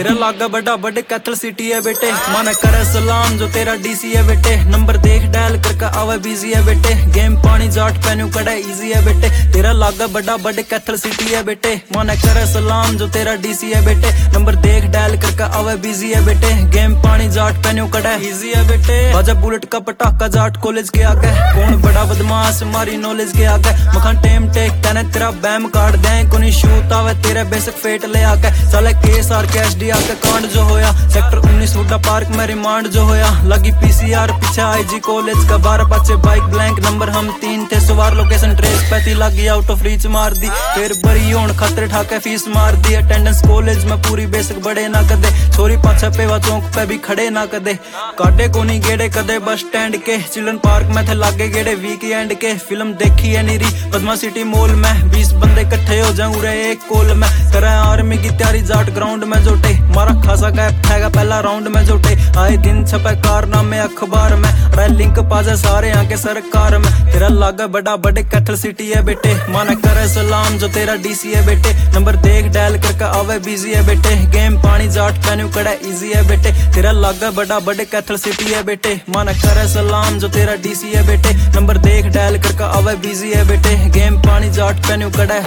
तेरा लागा बड़ा बड़े कैथल सिटी है बेटे, मन करे सलाम जो तेरा डीसी है बेटे। नंबर देख डायल करके आवे बिजी है बेटे, गेम पानी जाट पैनू कड़ा इजी है बेटे। तेरा लागा बड़ा बड़े कैथल सिटी है बेटे, मन करे सलाम जो तेरा डीसी है बेटे। नंबर देख डायल करके आवे बिजी है बेटे, गेम पानी जाट पैनू कड़ा इजी है बेटे। बाजा बुलेट का पटाखा जाट कॉलेज के आगे, कौन बड़ा बदमाश मारी नॉलेज के आगे। मखान टेम टेक तेने तेरा बैम काट दे, कोनी शूट आवे तेरे बेसिक फेट ले आके। साले केस आर के एसडी आके कांड जो होया, सेक्टर 19 हुड्डा पार्क में रिमांड जो होया। लगी पीसीआर पीछे आईजी कॉलेज का 12 बच्चे बाइक ब्लैंक नंबर हम 3 थे सवार। लोकेशन ट्रेस पैती लगी आउट ऑफ रीच मार दी, फिर बरी होन खतरे ठाके फीस मार दी। अटेंडेंस कॉलेज में पूरी बेसिक बड़े ना कदे, छोरी पाछा पेवा चौक पे भी खड़े ना कदे। काटे कोनी गेड़े कदे बस स्टैंड के, चिल्ड्रन पार्क में थे लागे गेड़े वीकेंड के। फिल्म देखी है नीरी पद्मा सिटी मॉल में, 20 बंदे इकट्ठे हो जाऊं रे एक कॉल में। करे आर्मी की तैयारी जाट ग्राउंड में जोटे, मारा खासा गैप हैगा पहला राउंड में जोटे। आए दिन छपे कारनामे अखबार में, रे लिंक पाजे सारे यहाँ के सरकार में। तेरा लागा बड़ा बड़े कैथल सिटी है बेटे, माना करे सलाम जो तेरा डीसी है बेटे। नंबर देख डायल करके आवे बिजी है बेटे, गेम पानी जाट पैनू कड़ा इजी है बेटे। तेरा लागा बड़ा बड़े कैथल सिटी है बेटे, माना करे सलाम जो तेरा डीसी है बेटे। नंबर देख डायल करके आवे बिजी है बेटे, गेम पानी जाट पैनू कड़ा।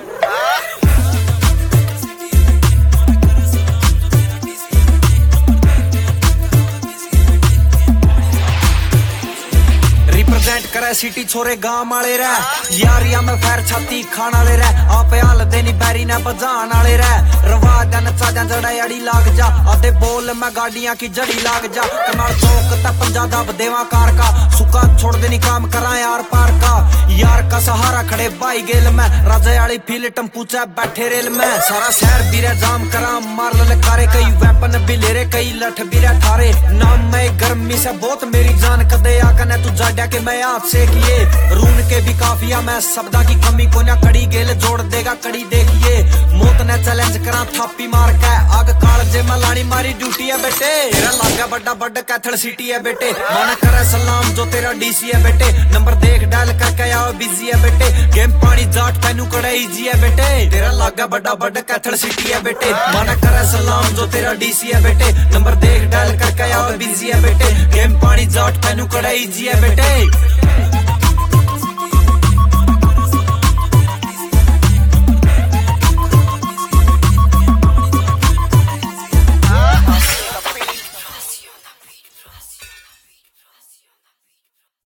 रिप्रेजेंट करे सिटी छोरे गांव वाले रे, यारिया में फैर छाती खाना ले रे। आप हाल देनी बैरी ने बजान वाले रे, रवाज नचा जा जड़ा अड़ी लाग जा। आधे बोल में गाड़ियां की जड़ी लाग जा, कनाल चौक तक पंजादा बदेवा कार का। सुखा छोड़ देनी काम करा यार पार का, यार का सहारा खड़े बाई गेल में। राजा वाली फील टम्पू च बैठे रेल में, सारा शहर बीरे जाम करा मार ललकारे। कई वेपन भी ले रे कई लठ बीरे ठारे, नाम में गर्मी से बहुत मेरी जान कदे आकने तू जाड्या के मैं हाथ से किए। रून के भी काफिया मैं शब्दा की कमी को ना कड़ी गेल जोड़ देगा कड़ी देखिए। मौत ने चैलेंज करा थापी मार के, आग काल जे मैं लानी मारी ड्यूटी है बेटे। तेरा लागा बड़ा बड़ा कैथल सिटी है बेटे, मन करे सलाम जो तेरा डीसी है बेटे। नंबर देख डायल करके आओ बिजी है बेटे, गेम पानी जाट पैनू कड़ा इजी है बेटे। तेरा लागा बड़ा बड़ा कैथल सिटी है बेटे, मन करे सलाम जो तेरा डीसी है बेटे। नंबर देख डायल करके आओ बिजी है बेटे, गेम पानी जाट पैनू कड़ा इजी है बेटे।